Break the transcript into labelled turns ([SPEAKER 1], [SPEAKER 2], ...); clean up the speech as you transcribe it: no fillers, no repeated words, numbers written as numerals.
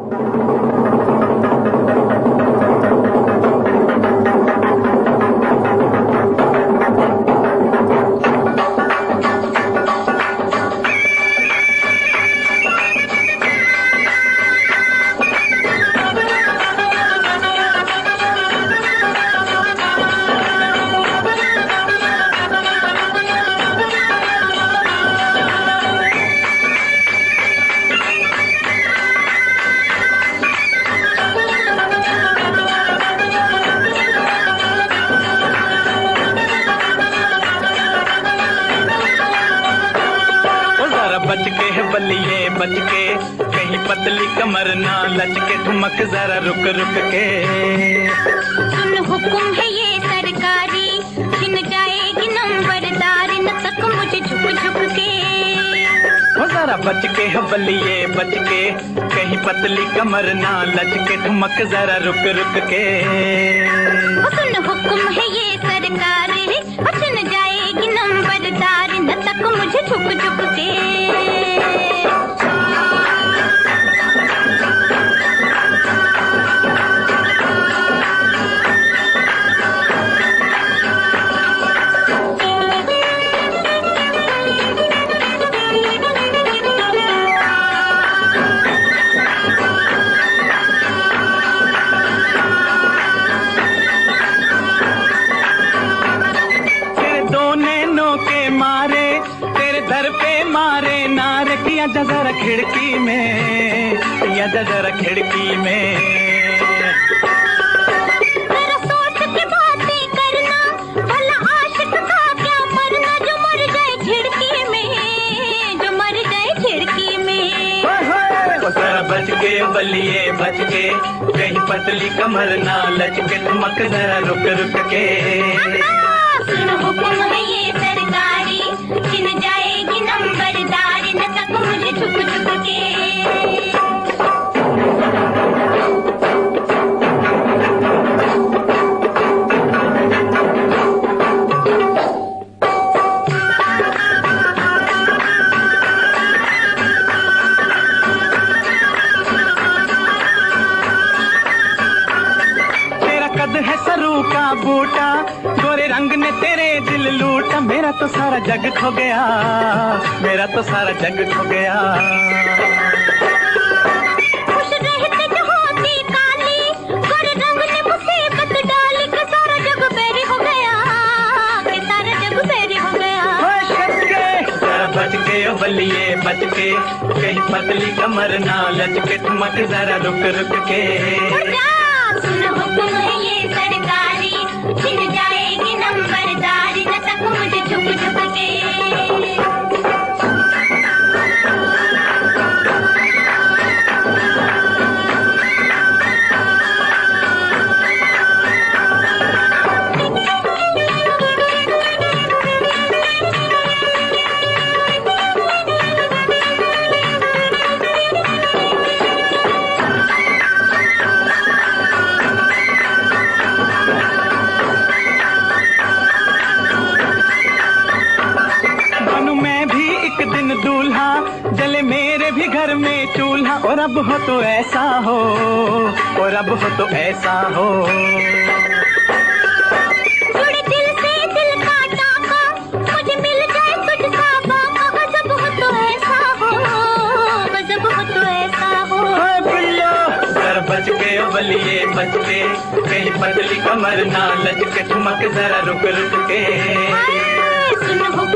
[SPEAKER 1] बच के है बलिए बच के, कहीं पतली कमर ना लचके, ठुमक जरा रुक रुक के।
[SPEAKER 2] सुन हुक्म है ये सरकारी, छिन जाएगी नंबरदारी, न तक मुझे झुक झुक के।
[SPEAKER 1] वो जरा बच के है बलिए बच के, कहीं पतली कमर ना लचके, ठुमक जरा रुक रुक के।
[SPEAKER 2] सुन हुक्म है ये सरकारी, छिन जाएगी नंबरदारी, न तक मुझे झुक झुक के।
[SPEAKER 1] या जरा खिड़की में, या जरा खिड़की में।
[SPEAKER 2] जरा सोच के बातें करना, भला आशिक था क्या मरना, जो मर जाए खिड़की में, जो मर जाए खिड़की में।
[SPEAKER 1] वो जरा बच के बलिए बच के, कहीं पतली कमर ना लचके, ठुमक जरा रुक रुक के।
[SPEAKER 2] सुन हुक्म है ये सरकारी, छिन जाएगी नंबरदारी, न तक मुझे झुक झुक के।
[SPEAKER 1] तेरा कद है सरू का बूटा, गोरे रंग ने तेरे दिल लूटा, मेरा तो सारा जग खो गया, मेरा तो सारा जग खो गया।
[SPEAKER 2] खुश रहते जो होती काली, गोरे रंग ने मुसीबत डाली, कि सारा जग बैरी हो गया, कि सारा जग बैरी हो गया।
[SPEAKER 1] जरा बच के ओ बलिए बच के, कहीं पतली कमर ना लचके, ठुमक जरा रुक रुक के।
[SPEAKER 2] सुन हुक्म है ये सरकारी, छिन जाएगी नंबरदारी, न तक मुझे झुक झुक के।
[SPEAKER 1] जले मेरे भी घर में चूल्हा, और अब हो तो ऐसा हो, और अब हो तो ऐसा हो।
[SPEAKER 2] जुड़े दिल से दिल का टाका, मुझे मिल जाए तुझसा बाका, गजब हो तो ऐसा हो, गजब हो तो ऐसा हो।
[SPEAKER 1] जरा बच के ओ बलिए बच के, कहीं पतली कमर ना लचके, ठुमक जरा रुक रुक के।
[SPEAKER 2] सुन